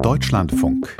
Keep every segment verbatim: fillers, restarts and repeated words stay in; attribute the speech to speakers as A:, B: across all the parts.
A: Deutschlandfunk.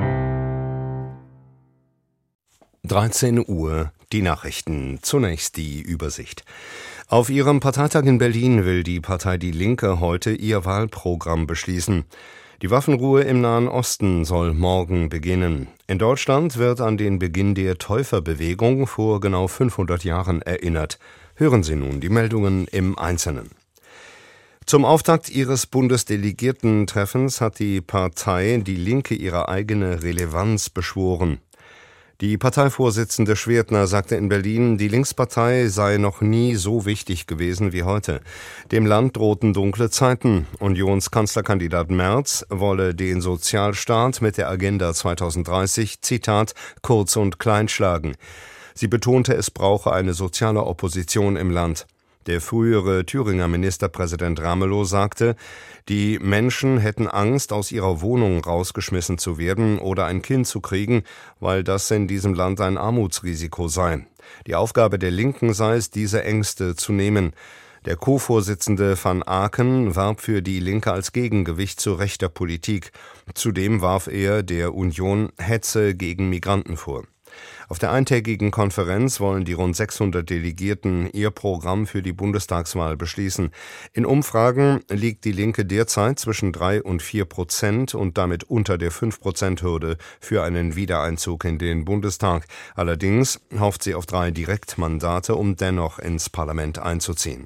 B: dreizehn Uhr, die Nachrichten. Zunächst die Übersicht. Auf ihrem Parteitag in Berlin will die Partei Die Linke heute ihr Wahlprogramm beschließen. Die Waffenruhe im Nahen Osten soll morgen beginnen. In Deutschland wird an den Beginn der Täuferbewegung vor genau fünfhundert Jahren erinnert. Hören Sie nun die Meldungen im Einzelnen. Zum Auftakt ihres Bundesdelegiertentreffens hat die Partei Die Linke ihre eigene Relevanz beschworen. Die Parteivorsitzende Schwertner sagte in Berlin, die Linkspartei sei noch nie so wichtig gewesen wie heute. Dem Land drohten dunkle Zeiten. Unionskanzlerkandidat Merz wolle den Sozialstaat mit der Agenda zweitausenddreißig, Zitat, kurz und klein schlagen. Sie betonte, es brauche eine soziale Opposition im Land. Der frühere Thüringer Ministerpräsident Ramelow sagte, die Menschen hätten Angst, aus ihrer Wohnung rausgeschmissen zu werden oder ein Kind zu kriegen, weil das in diesem Land ein Armutsrisiko sei. Die Aufgabe der Linken sei es, diese Ängste zu nehmen. Der Co-Vorsitzende van Aken warb für die Linke als Gegengewicht zu rechter Politik. Zudem warf er der Union Hetze gegen Migranten vor. Auf der eintägigen Konferenz wollen die rund sechshundert Delegierten ihr Programm für die Bundestagswahl beschließen. In Umfragen liegt die Linke derzeit zwischen drei und vier Prozent und damit unter der fünf Prozent Hürde für einen Wiedereinzug in den Bundestag. Allerdings hofft sie auf drei Direktmandate, um dennoch ins Parlament einzuziehen.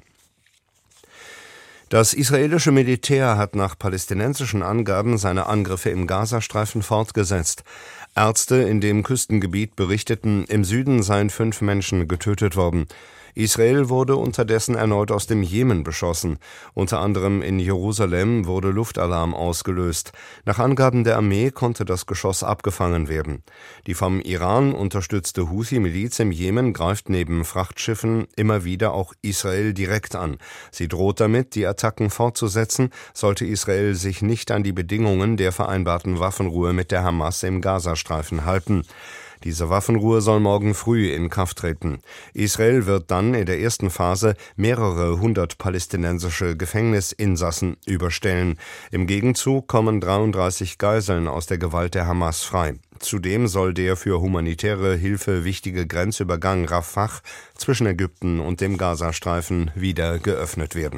B: Das israelische Militär hat nach palästinensischen Angaben seine Angriffe im Gazastreifen fortgesetzt. Ärzte in dem Küstengebiet berichteten, im Süden seien fünf Menschen getötet worden. Israel wurde unterdessen erneut aus dem Jemen beschossen. Unter anderem in Jerusalem wurde Luftalarm ausgelöst. Nach Angaben der Armee konnte das Geschoss abgefangen werden. Die vom Iran unterstützte Houthi-Miliz im Jemen greift neben Frachtschiffen immer wieder auch Israel direkt an. Sie droht damit, die Attacken fortzusetzen, sollte Israel sich nicht an die Bedingungen der vereinbarten Waffenruhe mit der Hamas im Gazastreifen halten. Diese Waffenruhe soll morgen früh in Kraft treten. Israel wird dann in der ersten Phase mehrere hundert palästinensische Gefängnisinsassen überstellen. Im Gegenzug kommen dreiunddreißig Geiseln aus der Gewalt der Hamas frei. Zudem soll der für humanitäre Hilfe wichtige Grenzübergang Rafah zwischen Ägypten und dem Gazastreifen wieder geöffnet werden.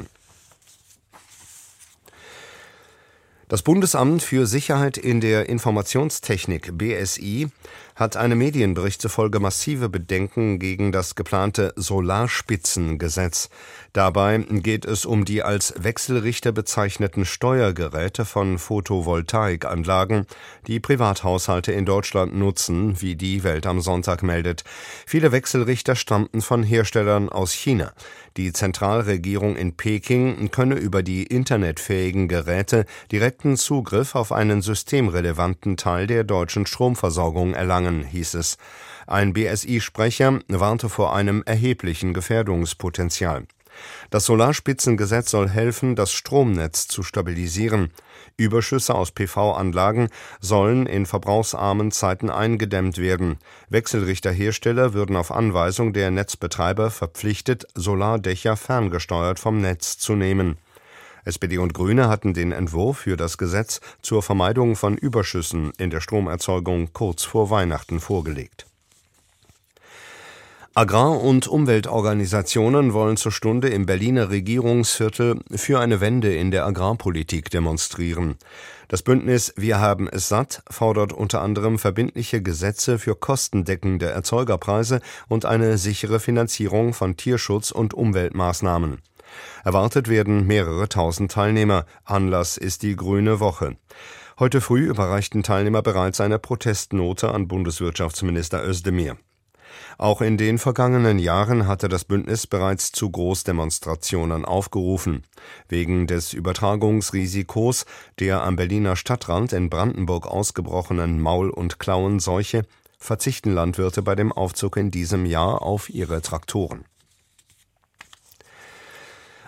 B: Das Bundesamt für Sicherheit in der Informationstechnik B S I hat einem Medienbericht zufolge massive Bedenken gegen das geplante Solarspitzengesetz. Dabei geht es um die als Wechselrichter bezeichneten Steuergeräte von Photovoltaikanlagen, die Privathaushalte in Deutschland nutzen, wie die Welt am Sonntag meldet. Viele Wechselrichter stammten von Herstellern aus China. Die Zentralregierung in Peking könne über die internetfähigen Geräte direkten Zugriff auf einen systemrelevanten Teil der deutschen Stromversorgung erlangen, hieß es. Ein B S I-Sprecher warnte vor einem erheblichen Gefährdungspotenzial. Das Solarspitzengesetz soll helfen, das Stromnetz zu stabilisieren. Überschüsse aus P V-Anlagen sollen in verbrauchsarmen Zeiten eingedämmt werden. Wechselrichterhersteller würden auf Anweisung der Netzbetreiber verpflichtet, Solardächer ferngesteuert vom Netz zu nehmen. S P D und Grüne hatten den Entwurf für das Gesetz zur Vermeidung von Überschüssen in der Stromerzeugung kurz vor Weihnachten vorgelegt. Agrar- und Umweltorganisationen wollen zur Stunde im Berliner Regierungsviertel für eine Wende in der Agrarpolitik demonstrieren. Das Bündnis Wir haben es satt fordert unter anderem verbindliche Gesetze für kostendeckende Erzeugerpreise und eine sichere Finanzierung von Tierschutz- und Umweltmaßnahmen. Erwartet werden mehrere tausend Teilnehmer. Anlass ist die Grüne Woche. Heute früh überreichten Teilnehmer bereits eine Protestnote an Bundeswirtschaftsminister Özdemir. Auch in den vergangenen Jahren hatte das Bündnis bereits zu Großdemonstrationen aufgerufen. Wegen des Übertragungsrisikos der am Berliner Stadtrand in Brandenburg ausgebrochenen Maul- und Klauenseuche verzichten Landwirte bei dem Aufzug in diesem Jahr auf ihre Traktoren.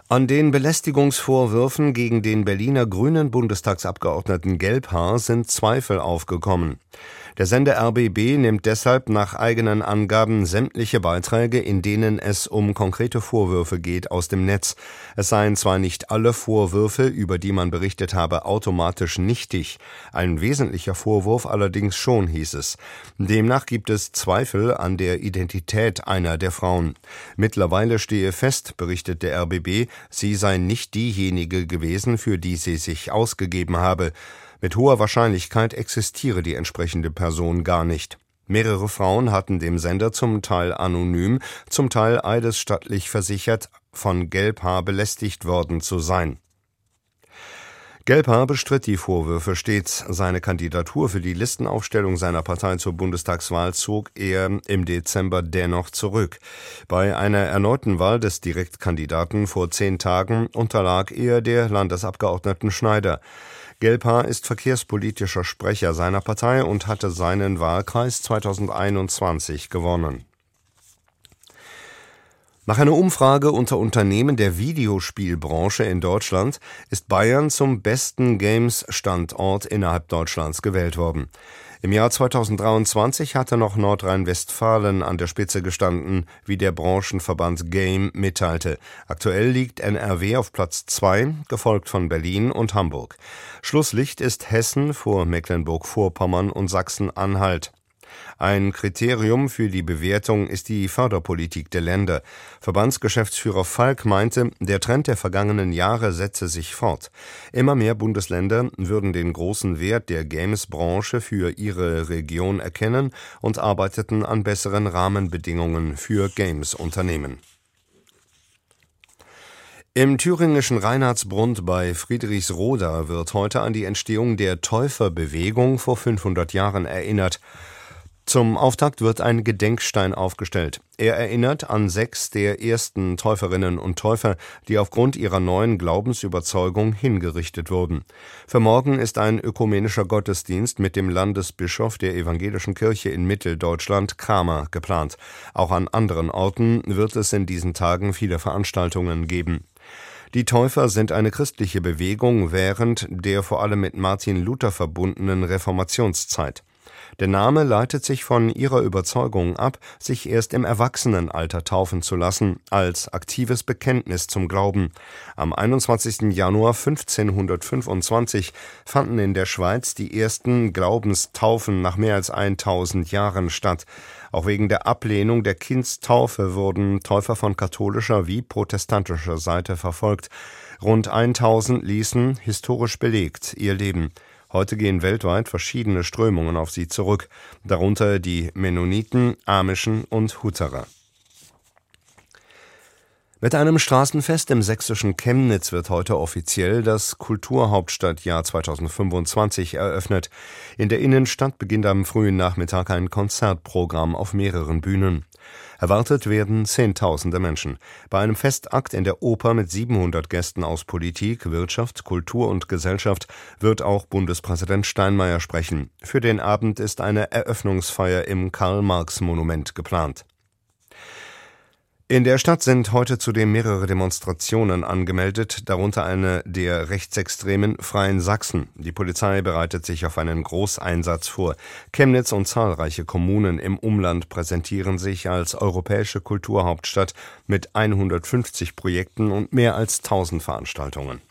B: An den Belästigungsvorwürfen gegen den Berliner grünen Bundestagsabgeordneten Gelbhaar sind Zweifel aufgekommen. Der Sender R B B nimmt deshalb nach eigenen Angaben sämtliche Beiträge, in denen es um konkrete Vorwürfe geht, aus dem Netz. Es seien zwar nicht alle Vorwürfe, über die man berichtet habe, automatisch nichtig. Ein wesentlicher Vorwurf allerdings schon, hieß es. Demnach gibt es Zweifel an der Identität einer der Frauen. Mittlerweile stehe fest, berichtet der R B B, sie sei nicht diejenige gewesen, für die sie sich ausgegeben habe. Mit hoher Wahrscheinlichkeit existiere die entsprechende Person gar nicht. Mehrere Frauen hatten dem Sender zum Teil anonym, zum Teil eidesstattlich versichert, von Gelbhaar belästigt worden zu sein. Gelbhaar bestritt die Vorwürfe stets. Seine Kandidatur für die Listenaufstellung seiner Partei zur Bundestagswahl zog er im Dezember dennoch zurück. Bei einer erneuten Wahl des Direktkandidaten vor zehn Tagen unterlag er der Landesabgeordneten Schneider. Gelbhaar ist verkehrspolitischer Sprecher seiner Partei und hatte seinen Wahlkreis zweitausendeinundzwanzig gewonnen. Nach einer Umfrage unter Unternehmen der Videospielbranche in Deutschland ist Bayern zum besten Games-Standort innerhalb Deutschlands gewählt worden. Im Jahr zweitausenddreiundzwanzig hatte noch Nordrhein-Westfalen an der Spitze gestanden, wie der Branchenverband Game mitteilte. Aktuell liegt N R W auf Platz zwei, gefolgt von Berlin und Hamburg. Schlusslicht ist Hessen vor Mecklenburg-Vorpommern und Sachsen-Anhalt. Ein Kriterium für die Bewertung ist die Förderpolitik der Länder. Verbandsgeschäftsführer Falk meinte, der Trend der vergangenen Jahre setze sich fort. Immer mehr Bundesländer würden den großen Wert der Games-Branche für ihre Region erkennen und arbeiteten an besseren Rahmenbedingungen für Games-Unternehmen. Im thüringischen Reinhardsbrunn bei Friedrichsroda wird heute an die Entstehung der Täuferbewegung vor fünfhundert Jahren erinnert. Zum Auftakt wird ein Gedenkstein aufgestellt. Er erinnert an sechs der ersten Täuferinnen und Täufer, die aufgrund ihrer neuen Glaubensüberzeugung hingerichtet wurden. Für morgen ist ein ökumenischer Gottesdienst mit dem Landesbischof der Evangelischen Kirche in Mitteldeutschland, Kramer, geplant. Auch an anderen Orten wird es in diesen Tagen viele Veranstaltungen geben. Die Täufer sind eine christliche Bewegung während der vor allem mit Martin Luther verbundenen Reformationszeit. Der Name leitet sich von ihrer Überzeugung ab, sich erst im Erwachsenenalter taufen zu lassen, als aktives Bekenntnis zum Glauben. Am einundzwanzigsten Januar fünfzehnhundertfünfundzwanzig fanden in der Schweiz die ersten Glaubenstaufen nach mehr als tausend Jahren statt. Auch wegen der Ablehnung der Kindstaufe wurden Täufer von katholischer wie protestantischer Seite verfolgt. Rund tausend ließen, historisch belegt, ihr Leben. Heute gehen weltweit verschiedene Strömungen auf sie zurück, darunter die Mennoniten, Amischen und Hutterer. Mit einem Straßenfest im sächsischen Chemnitz wird heute offiziell das Kulturhauptstadtjahr zweitausendfünfundzwanzig eröffnet. In der Innenstadt beginnt am frühen Nachmittag ein Konzertprogramm auf mehreren Bühnen. Erwartet werden Zehntausende Menschen. Bei einem Festakt in der Oper mit siebenhundert Gästen aus Politik, Wirtschaft, Kultur und Gesellschaft wird auch Bundespräsident Steinmeier sprechen. Für den Abend ist eine Eröffnungsfeier im Karl-Marx-Monument geplant. In der Stadt sind heute zudem mehrere Demonstrationen angemeldet, darunter eine der rechtsextremen Freien Sachsen. Die Polizei bereitet sich auf einen Großeinsatz vor. Chemnitz und zahlreiche Kommunen im Umland präsentieren sich als europäische Kulturhauptstadt mit hundertfünfzig Projekten und mehr als tausend Veranstaltungen.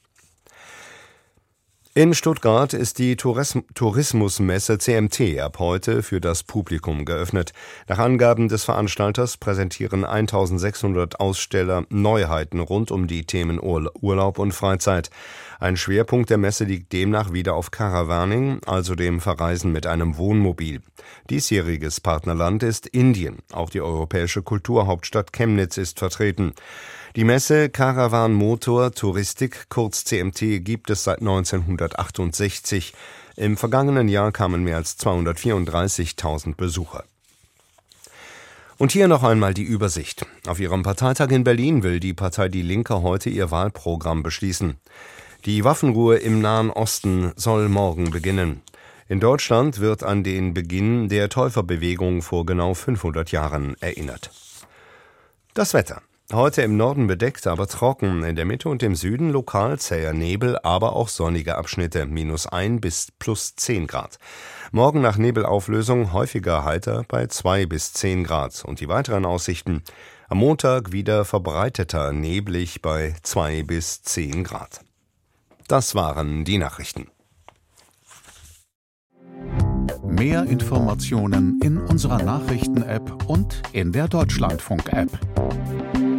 B: In Stuttgart ist die Tourism- Tourismusmesse C M T ab heute für das Publikum geöffnet. Nach Angaben des Veranstalters präsentieren eintausendsechshundert Aussteller Neuheiten rund um die Themen Ur- Urlaub und Freizeit. Ein Schwerpunkt der Messe liegt demnach wieder auf Caravaning, also dem Verreisen mit einem Wohnmobil. Diesjähriges Partnerland ist Indien. Auch die europäische Kulturhauptstadt Chemnitz ist vertreten. Die Messe Caravan Motor Touristik, kurz C M T, gibt es seit neunzehnhundertachtundsechzig. Im vergangenen Jahr kamen mehr als zweihundertvierunddreißigtausend Besucher. Und hier noch einmal die Übersicht. Auf ihrem Parteitag in Berlin will die Partei Die Linke heute ihr Wahlprogramm beschließen. Die Waffenruhe im Nahen Osten soll morgen beginnen. In Deutschland wird an den Beginn der Täuferbewegung vor genau fünfhundert Jahren erinnert. Das Wetter. Heute im Norden bedeckt, aber trocken. In der Mitte und im Süden lokal zäher Nebel, aber auch sonnige Abschnitte. minus ein bis plus zehn Grad. Morgen nach Nebelauflösung häufiger heiter bei zwei bis zehn Grad. Und die weiteren Aussichten: am Montag wieder verbreiteter neblig bei zwei bis zehn Grad. Das waren die Nachrichten.
A: Mehr Informationen in unserer Nachrichten-App und in der Deutschlandfunk-App.